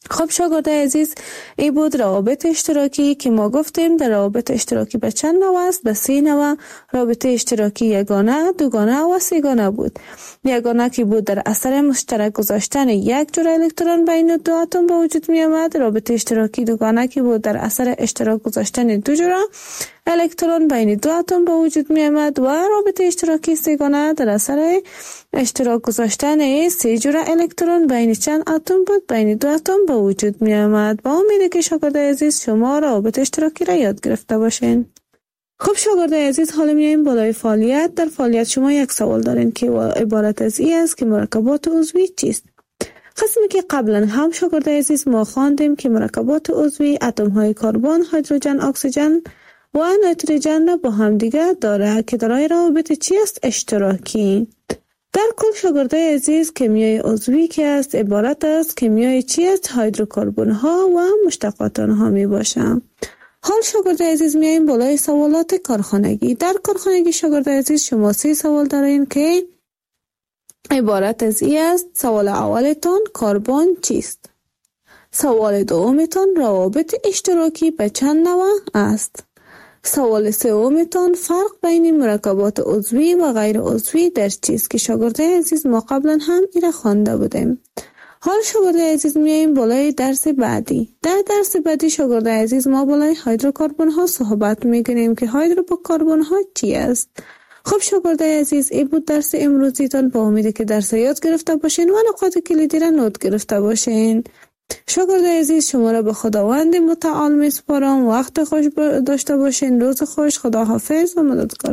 خب شاگرد عزیز، این بود روابط اشتراکی که ما گفتیم در روابط اشتراکی به چند نوع است؟ به 3 نوع. رابطه اشتراکی یگانه، دوگانه و سه‌گانه بود. یگانه که بود در اثر مشترک گذاشتن یک جور الکترون بین دو اتم به وجود می آمد. رابطه اشتراکی دوگانه که بود در اثر اشتراک گذاشتن دو جور الکترون بین دو اتم به وجود می آمد. و رابطه اشتراکی سه‌گانه در اثر اشتراک گذاشتن 3 جور الکترون بین چند اتم بود؟ بین دو اتم به وجود می آمد. با امید که شاگرد عزیز شما روابط اشتراکی را یاد گرفته باشین. خب شاگرد عزیز، حالا میایم بالای فعالیت. در فعالیت شما یک سوال دارین که عبارت از این است که مرکبات عضوی چیست؟ قسمی که قبلا هم شاگرد عزیز ما خواندیم که مرکبات عضوی اتم های کربن، هیدروژن، اکسیژن و نیتروژن را با هم دیگر داره که دارای روابط چی است؟ اشتراکی. در کل شاگرد عزیز، کیمیای عضوی که است عبارت است کیمیای چی است؟ هیدروکربن ها و مشتقات آنها می باشند. حال شاگرد عزیز میایم بالای سوالات کارخانگی. در کارخانگی شاگرد عزیز شما 3 سوال دارین که عبارت از این است. سوال اولتان کربن چیست؟ سوال دومتان روابط اشتراکی به چند نوع است؟ سوال سومتان فرق بین مرکبات عضوی و غیر عضوی در چیست؟ که شاگرد عزیز ما قبلا هم این خوانده بودیم. حال شاگرد عزیز میایم بالای درس بعدی. در درس بعدی شاگرد عزیز ما بالای هیدروکربن ها صحبت میکنیم که هیدروکربن ها چی است. خب شاگرد عزیز، این بود درس امروزیتان. با امید که درس یاد گرفته باشین و نقاط کلیدی را نوت گرفته باشین. شاگرد عزیز، شما را به خداوند متعال میسپارم. وقت خوش داشته باشین. روز خوش. خدا حافظ و مددگار.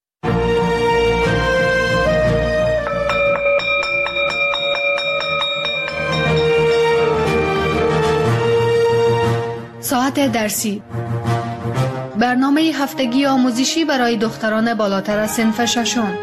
ساعت درسی، برنامه هفتگی آموزشی برای دختران بالاتر از صنف ششم.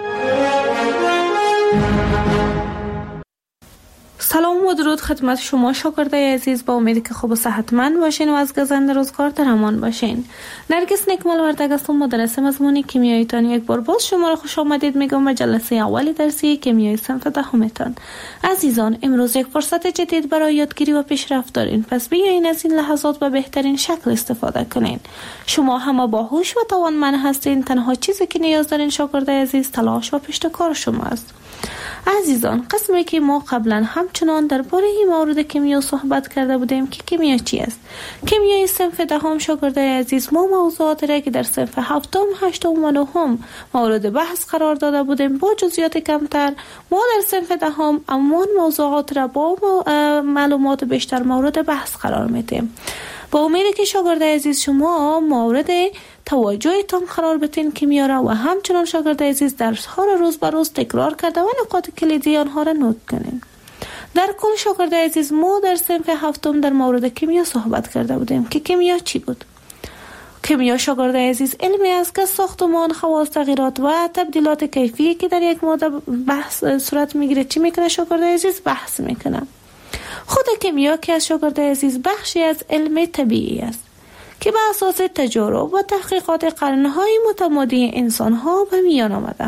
سلام و درود خدمت شما شاگردای عزیز. با امیدی که خوب و صحتمند باشین و از گزند روزگار در امان باشین. نرگس نکمل وردگ هستم، مدرس مضمون کیمیایتان. یک بار باز شما را خوش آمدید میگم به جلسه اولی درسی کیمیای صنف دهمتان. عزیزان، امروز یک فرصت جدید برای یادگیری و پیشرفت دارین، پس بیاین از این لحظات به بهترین شکل استفاده کنین. شما همه باهوش و توانمند هستین. تنها چیزی که نیاز دارین شاگردای عزیز تلاش و پشت کار شما است. عزیزان، قسمی که ما قبلا همچنان درباره این مورد کیمیا صحبت کرده بودیم که کیمیا چی است. کیمیای صنف دهم شاگردای عزیز ما موضوعات را که در صنف هفتم، هشتم و نهم مورد بحث قرار داده بودیم با جزئیات کمتر، ما در صنف دهم امان موضوعات را با معلومات بیشتر مورد بحث قرار میدیم. با امیدی که شاگرد عزیز شما مورد توجهتان قرار بدین کیمیا را و همچنان شاگرد عزیز درس ها را روز به روز تکرار کرده و نقاط کلیدی آنها را نوت کنین. در کل شاگرد عزیز ما در صنف هفتم در مورد کیمیا صحبت کرده بودیم که کیمیا چی بود. کیمیا شاگرد عزیز علمی است که ساختمان، خواص، تغییرات و تبدیلات کیفی که در یک ماده بحث صورت میگیره چی میکنه شاگرد عزیز؟ بحث میکنه. خود کیمیا که از شاگرد عزیز بخشی از علم طبیعی است که به اساس تجارب و تحقیقات قرنهای متمادی انسانها به میان آمده.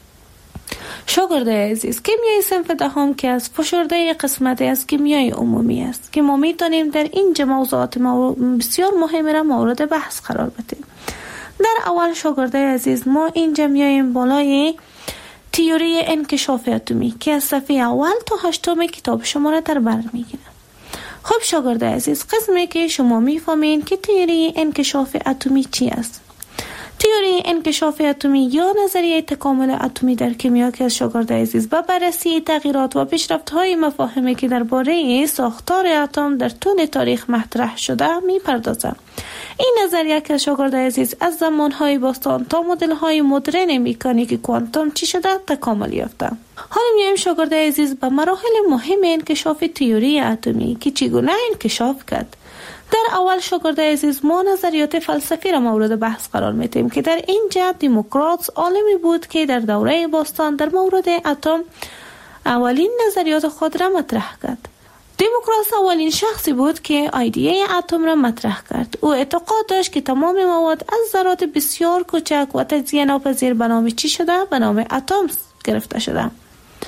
شاگرد عزیز، کیمیای صنف دهم که از فشرده قسمتی از کیمیای عمومی است که ما میتونیم در اینجا موضوعات بسیار مهم را مورد بحث قرار بدیم. در اول شاگرد عزیز ما اینجا میایم بالای تئوری انکشاف اتمی که از صفحه اول تا 8 کتاب شما را در بر میگیره. خب شاگرد عزیز، قسمی که شما میفهمین که تئوری انکشاف اتمی چی است. تئوری انکشاف اتمی یا نظریه تکامل اتمی در کیمیا که از شاگرد عزیز با بررسی تغییرات و پیشرفت‌های مفاهیمی که درباره ساختار اتم در طول تاریخ مطرح شده میپردازد. این نظریه که شاگرد عزیز از زمانهای باستان تا مدل‌های مدرن مکانیک کوانتوم چی شده تکامل یافته. حالا میایم شاگرد عزیز به مراحل مهم انکشاف تئوری اتمی که چگونه انکشاف کرد. در اول شاگرد عزیز ما نظریات فلسفی را مورد بحث قرار میدیم که در اینجا دموکریتوس عالمی بود که در دوره باستان در مورد اتم اولین نظریات خود را مطرح کرد. دموکریتوس اولین شخصی بود که ایده اتم را مطرح کرد. او اعتقاد داشت که تمام مواد از ذرات بسیار کوچک و تجزیه ناپذیر به نام چی شده؟ به نام اتم گرفته شده.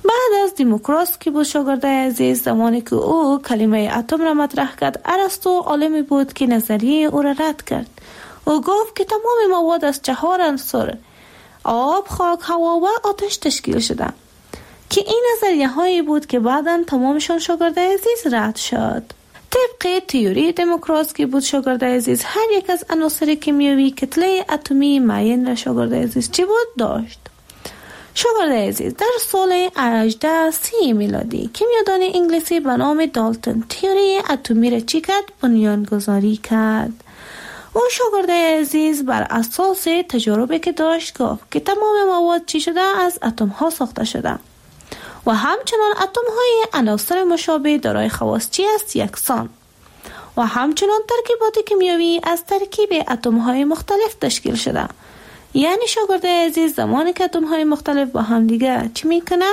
بعد از دیموکریوس که بود شاگرد عزیز، زمانی که او کلمه اتم را مطرح کرد، ارسطو عالمی بود که نظریه او را رد کرد. او گفت که تمام مواد از 4 عنصر آب، خاک، هوا و آتش تشکیل شده، که این نظریه هایی بود که بعداً تمامشان شاگرد عزیز رد شد. طبق تئوری دیموکریوس که بود شاگرد عزیز، هر یک از عناصر کیمیایی کتله اتمی معین را شاگرد عزیز چی بود داشت. شاگرد عزیز در سال 1830 میلادی کیمیادان انگلیسی به نام دالتون تئوری اتمی را چی کرد؟ بنیانگذاری کرد. او شاگرد عزیز بر اساس تجربه که داشت گفت که تمام مواد چی شده؟ از اتم ها ساخته شده و همچنان اتم های عناصر مشابه دارای خواص چی است؟ یکسان، و همچنان ترکیبات کیمیایی از ترکیب اتم های مختلف تشکیل شده. یعنی شاگرد عزیز زمانی که اتم های مختلف با هم دیگه چی میکنه؟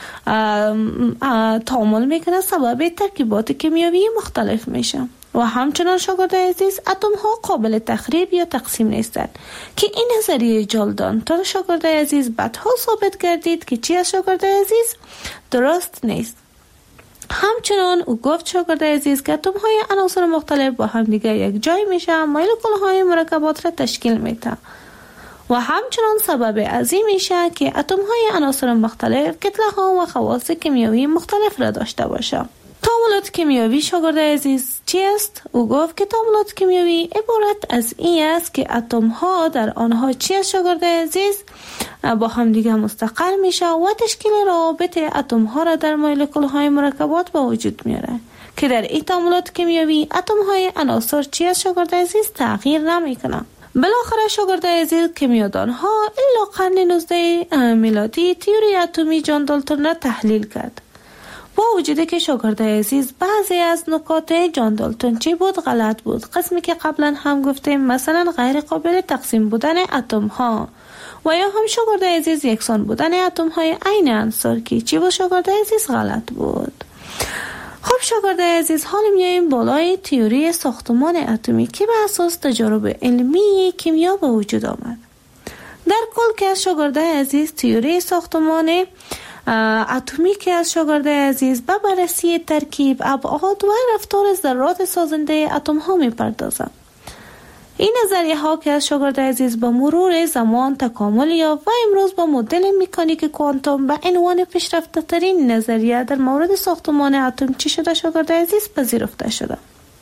تعامل میکنه، سبب ترکیبات کیمیایی مختلف میشه. و همچنان شاگرد عزیز اتم ها قابل تخریب یا تقسیم نیستند، که این نظریه جالدان تا شاگرد عزیز بعدها ثابت گردید که چی از شاگرد عزیز درست نیست. همچنان او گفت شاگرد عزیز که اتم های عناصر مختلف با هم دیگه یک جای میشه، مولکول های مرکبات را تشکیل میده و همچنان سبب ازی میشه که اتم های عناصر مختلف کتله ها و خواص کیمیایی مختلف را داشته باشه. تعاملات کیمیایی شاگرد عزیز چی است؟ او گفت که تعاملات کیمیایی عبارت از این است که اتم ها در آنها چی است شاگرد عزیز؟ با هم دیگه مستقر میشه و تشکیل روابط اتم ها را در مولکول های مرکبات به وجود میاره، که در این تعاملات کیمیایی اتم های عناصر چی است شاگرد عزیز؟ تغییر نمیکنه. بالاخره شاگرد عزیز کیمیادان ها الا قرن 19 میلادی تئوری اتمی جان دالتون را تحلیل کرد، با وجودی که شاگرد عزیز بعضی از نکات جان دالتون چی بود؟ غلط بود. قسمی که قبلا هم گفتیم، مثلا غیر قابل تقسیم بودن اتم ها و یا هم شاگرد عزیز یکسان بودن اتم های عین عنصر که چی بود شاگرد عزیز؟ غلط بود. خب شاگرد عزیز، حالا میایم بالای تئوری ساختمان اتمی که به اساس تجارب علمی کیمیا به وجود آمد. در کل که از شاگرد عزیز تئوری ساختمان اتمی که از شاگرد عزیز به بررسی ترکیب، ابعاد و رفتار ذرات سازنده اتم ها میپردازد. این نظریه ها که از شاگرد عزیز به مرور زمان تکامل یافت و امروز با مدل مکانیک کوانتوم به عنوان پیشرفته ترین نظریه در مورد ساختمان اتم چی شده شاگرد عزیز؟ پذیرفته شده.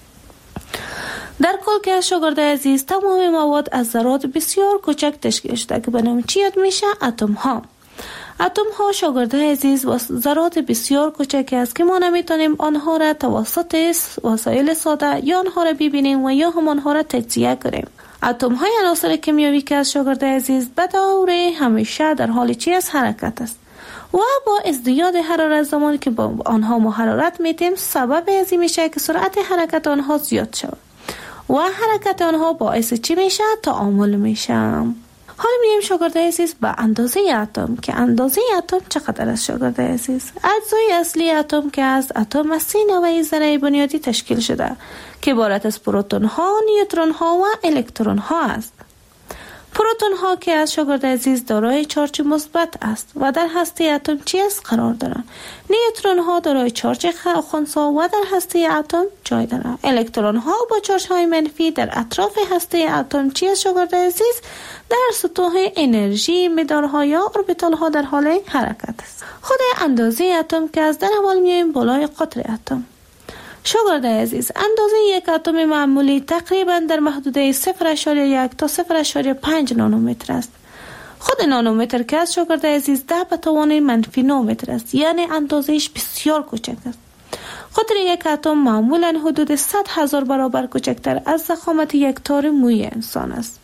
در کل که از شاگرد عزیز تمام مواد از ذرات بسیار کوچک تشکیل شده که به نام چی یاد میشه؟ اتم ها. اتم ها شاگرد عزیز ذرات بسیار کوچکی است که ما نمیتونیم آنها را توسط وسایل ساده یا آنها را ببینیم و یا هم آنها را تجزیه کنیم. اتم های عناصر کیمیایی که از شاگرد عزیز به دور همیشه در حال چی است؟ حرکت است و با ازدیاد حرارت زمانی که با آنها ما حرارت میتیم، سبب ازی میشه که سرعت حرکت آنها زیاد شود و حرکت آنها باعث چی میشه؟ تعامل میشه. حالا میگیم شاگرد عزیز به اندازه اتم، که اندازه اتم چقدر است شاگرد عزیز؟ اجزای اصلی اتم که از اتم از 3 نوع ذره بنیادی تشکیل شده که عبارت از پروتون ها، نیوترون ها و الکترون ها است. پروتون ها که از شاگرد عزیز دارای چارج مثبت است و در هسته اتم چی است؟ قرار دارند. نیوترون ها دارای چارج خنثی و در هسته اتم جای دارند. الکترون ها با چارج های منفی در اطراف هسته اتم چی است شاگرد عزیز؟ در سطوح انرژی مدارها یا اوربیتال ها در حال حرکت است. خود اندازه اتم که از در اول میایم بالای قطر اتم. شاگرد عزیز، اندازه یک اتم معمولی تقریبا در محدوده 0.1 تا 0.5 نانومتر است. خود نانومتر که از شاگرد عزیز 10 به توان منفی 9 متر است، یعنی اندازهش بسیار کوچک است. قطر یک اتم معمولا حدود 100,000 برابر کوچکتر از ضخامت یک تار موی انسان است.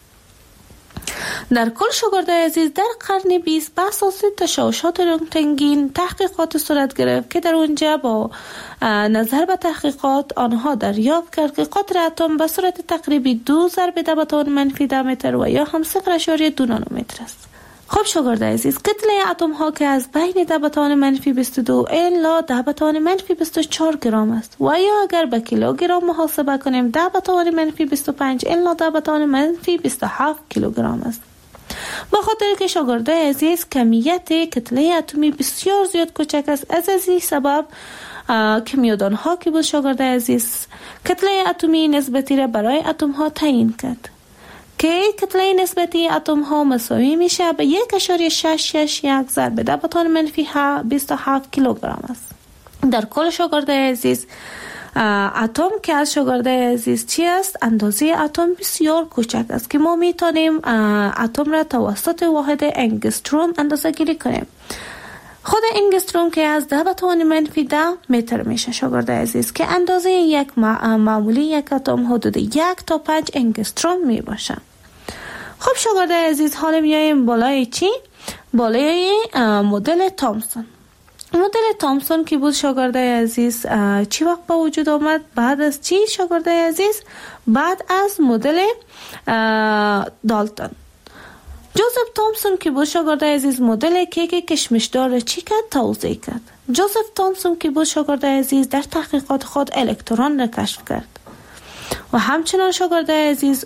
در کل شاگرد عزیز در قرن 20 به اساس تشعشعات رنتگن تحقیقات صورت گرفت که در اونجا با نظر به تحقیقات آنها دریافت کرد که قطر اتم به صورت تقریبی 2 ضرب 10 به توان منفی 10 متر و یا هم 0.2 نانومتر است. خب شاگرد عزیز، کتله اتم ها که از بین 10 به توان منفی 22 الی 10 به توان منفی 24 گرم است و یا اگر به کیلوگرم محاسبه کنیم 10 به توان منفی 25 الی 10 به توان منفی 27 کیلوگرم است. به خاطر که شاگرده عزیز کمیت کتله اتمی بسیار زیاد کوچک است. از این سبب کیمیادان ها که بود شاگرده عزیز کتله اتمی نسبتی را برای اتم ها تعیین کرد که کتله نسبتی اتم ها مساوی میشه به 1.661 ضرب 10⁻⁻27 کیلوگرم است. در کل شاگرده عزیز اتم که از شاگرده عزیز چی است؟ اندازه اتم بسیار کوچک است که ما میتونیم اتم را توسط واحد انگستروم اندازه گیری کنیم. خود انگستروم که از 10⁻⁻10 متر میشه شاگرده عزیز که اندازه یک معمولی یک اتم حدود 1 تا 5 انگستروم میباشه. خب شاگرده عزیز حالا میایم بالای چی؟ بالای مدل تامسون. مدل تامسون که بود شاگرده عزیز چی وقت به وجود آمد؟ بعد از چی شاگرده عزیز؟ بعد از مدل دالتون. جوزف تامسون که بود شاگرده عزیز مدل کیک کشمشدار چی کرد؟ توضیح کرد. جوزف تامسون که بود شاگرده عزیز در تحقیقات خود الکترون را کشف کرد و همچنان شاگرده عزیز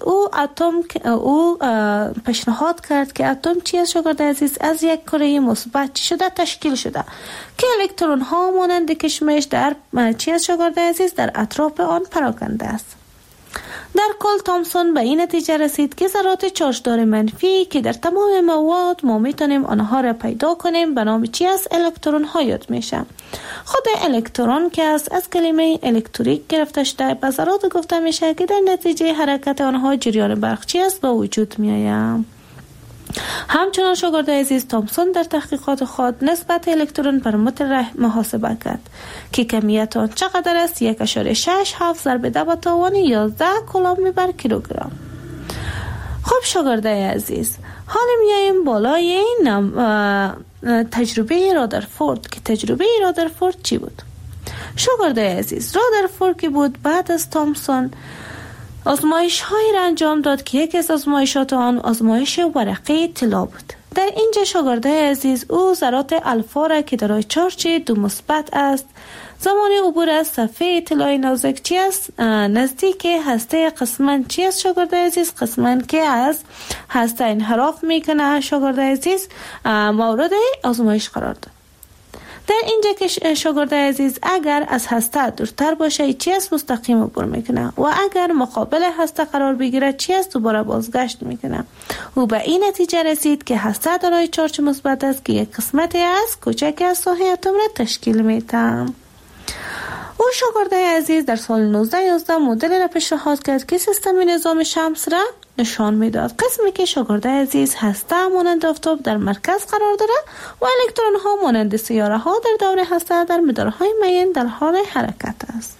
او پیشنهاد کرد که اتم چی است شاگرده عزیز؟ از یک کره مثبت شده تشکیل شده که الکترون ها مانند کشمش در چی است شاگرده عزیز؟ در اطراف آن پراکنده است. در کل تامسون به این نتیجه رسید که ذرات چارجدار منفی که در تمام مواد ما میتونیم آنها را پیدا کنیم به نام چی است؟ الکترون ها یاد میشه. خود الکترون که از کلمه الکتریک گرفته شده به ذرات گفته میشه که در نتیجه حرکت آنها جریان برق چی است؟ به وجود میآید. همچنان شاگرده عزیز تامسون در تحقیقات خود نسبت الکترون بر متر محاسبه کرد که کمیت آن چقدر است؟ 1.67 ضرب 10⁻11 کولوم بر کیلوگرم. خب شاگرده عزیز حالا میایم بالای تجربه رادرفورد که تجربه رادرفورد چی بود؟ شاگرده عزیز رادرفورد که بود بعد از تامسون آزمایش هایی را انجام داد که یکی از آزمایشات آن آزمایش ورقه طلا بود. در اینجا شاگرده عزیز او ذرات الفا را که دارای چارج 2 مثبت است زمان عبور از صفحه طلای نازک چی است؟ نزدیک هسته قسمت چی است شاگرده عزیز؟ قسمت که از هسته انحراف میکنه شاگرده عزیز مورد آزمایش قرار داد. در اینجا که شاگرده عزیز اگر از هسته دورتر باشه چی است؟ مستقیم عبور میکنه و اگر مقابل هسته قرار بگیره چی است؟ دوباره بازگشت میکنه. او به این نتیجه رسید که هسته دارای چارج مثبت است که یک قسمتی از کوچک از ساحه اتم را تشکیل میده. او شاگرده عزیز در سال 1911 مدل را پیشنهاد کرد که سیستم نظام شمس را نشان میداد. قسمی که شاگرده عزیز هسته مانند آفتاب در مرکز قرار داره و الکترون ها مانند سیاره ها در دور هسته در مدارهای معین در حال حرکت است.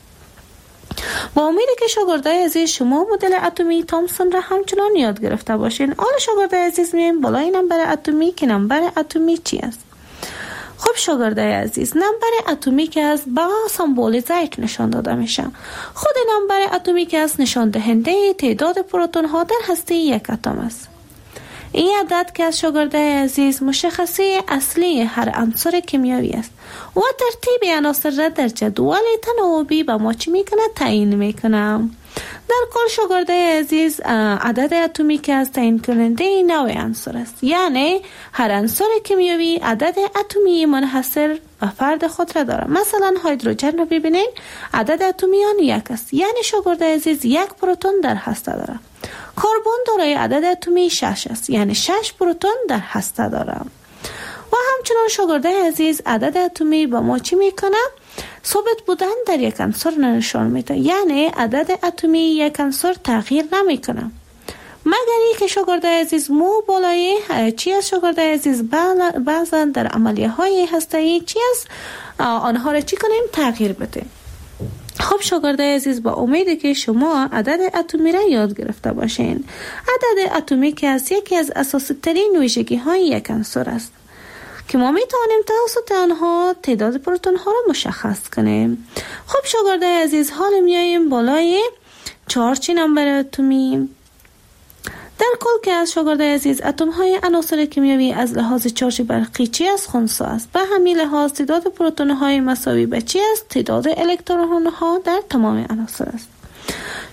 با امیدی که شاگرده عزیز شما مدل اتمی تامسون را همچنان یاد گرفته باشین. حالا شاگرده عزیز میایم بالای نمبر اتمی که نمبر اتمی چی است؟ خب شاگرده عزیز نمبر اتمیک است با سمبل زیت نشان داده میشه. خود نمبر اتمیک است نشان دهنده تعداد پروتون ها در هسته یک اتم است. این عدد که از شاگرده عزیز مشخصه اصلی هر عنصر کیمیایی است و ترتیب عناصر را در جدول تناوبی به ما چی میکنه؟ تعیین میکنه. در کل شاگرده عزیز عدد اتمیک از تعیین کننده نوع عنصر است، یعنی هر عنصر کیمیایی عدد اتمی منحصر و فرد خود را دارد. مثلا هیدروژن را ببینید عدد اتمی آن 1 است، یعنی شاگرده عزیز 1 پروتون در هسته دارد. کربن دارای عدد اتمی 6 است، یعنی 6 پروتون در هسته دارد. و همچنان شاگرده عزیز عدد اتمی به ما چی میکنه؟ ثابت بودن در یک عنصر نشان میده، یعنی عدد اتمی یک عنصر تغییر نمیکنه مگر اینکه شاگرده عزیز مو بالای چی است شاگرده عزیز بعضا در عملیه های هسته‌ای چی است آنها را چی کنیم؟ تغییر بدیم. خب شاگرده عزیز با امیدی که شما عدد اتمی را یاد گرفته باشین. عدد اتمی که از یکی از اساسی ترین ویژگی های یک عنصر است که ما میتوانیم توسط آنها تعداد پروتون ها را مشخص کنیم. خب شاگرده عزیز حالا میاییم بالای چارج نمبر اتمی. در کل که از شاگرده عزیز اتم های عناصر کیمیایی از لحاظ چارج برقی چی است؟ خنثی است. به همین لحاظ تعداد پروتون های مساوی به چی است؟ تعداد الکترون ها در تمام عناصر است.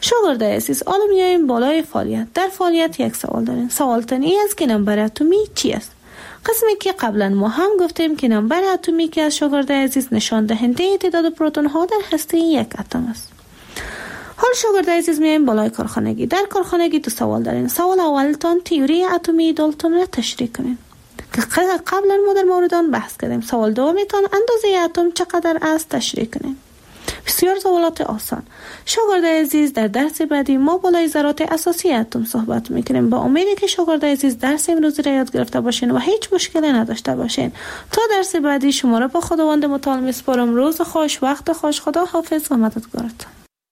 شاگرد عزیز، حالا میایم بالای فعالیت. در فعالیت یک سوال داریم. سوال تنی است که نمبر اتمی چی است؟ قسمی که قبلا ما هم گفتیم که نمبر اتمی که از شاگرد عزیز نشان دهنده تعداد پروتون ها در هسته یک اتم است. حال شاگرد عزیز میایم بالای کارخانگی. در کارخانگی دو سوال دارین. سوال اولتان تئوری اتمی دالتون را تشریح کنین که قبلا ما در مورد آن بحث کردیم. سوال دومیتان اندازه اتم چقدر است تشریح کنین. بسیار سوالات آسان. شاگرد عزیز، در درس بعدی ما بالای ذرات اساسی اتم صحبت میکنیم. با امیدی که شاگرد عزیز درس امروز را یاد گرفته باشین و هیچ مشکلی نداشته باشین. تا درس بعدی شما را با خداوند متعال میسپارم. روز خوش، وقت خوش. خدا حافظ و مددگارتان.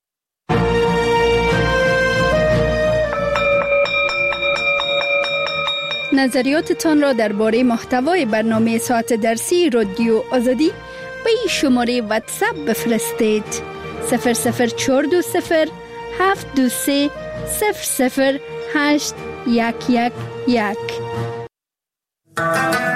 نظریاتتان را درباره محتوای برنامه ساعت درسی رادیو آزادی به این شماره واتساپ بفرستید. 00420 723 008 111.